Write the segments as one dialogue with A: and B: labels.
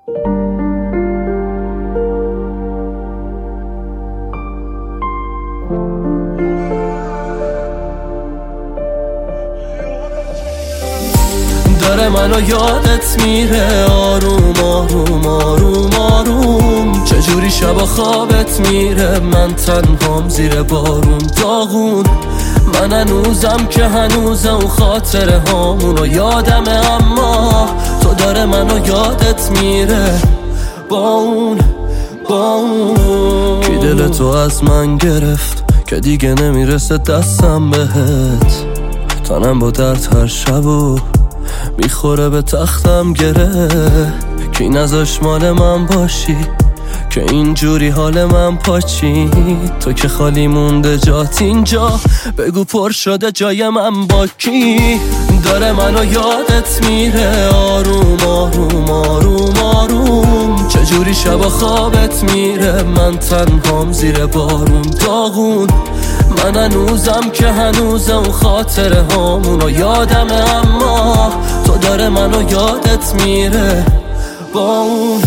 A: داره منو یادت میره آروم آروم آروم آروم، چجوری شبا خوابت میره من تنهام زیر بارون داغون. من هنوزم که هنوزم خاطره هامونو یادمه، اما تو داره منو یادت میره با اون کی دل تو از من گرفت که دیگه نمیرسه دستم بهت، تنم با درد هر شبو میخوره به تختم گره. کی نذاش مال من باشی که اینجوری حال من پاچید، تو که خالی مونده جات اینجا، بگو پر شده جای من با کی. داره منو یادت میره آروم آروم آروم آروم، چجوری شبا خوابت میره من تنهام زیر بارون داغون. من هنوزم که هنوزم خاطره هامونو یادمه، اما تو داره منو یادت میره با اون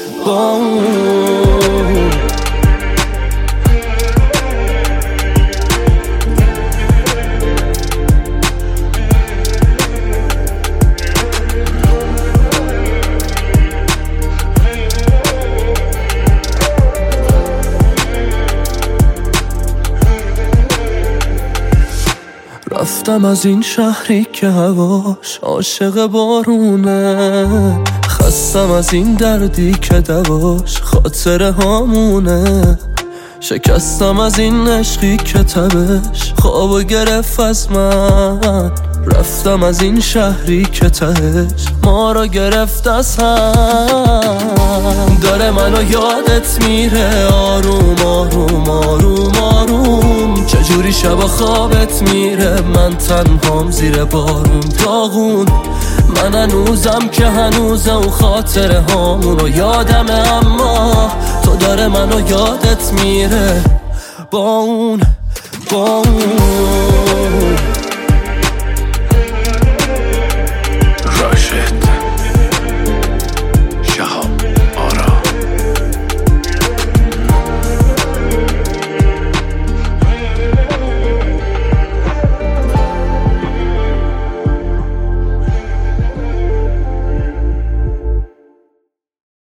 A: رفتم از این شهری که هواش عاشق بارونه، خستم از این دردی که دواش خاطره هامونه، شکستم از این عشقی که تبش خوابو گرفت از من، رفتم از این شهری که تهش ما رو گرفت از هم. داره منو یادت میره آروم آروم آروم آروم، چجوری شبا خوابت میره من تنهام زیر بارون داغون. من هنوزم که هنوزم خاطره هامونو یادمه، اما تو داره منو یادت میره با اون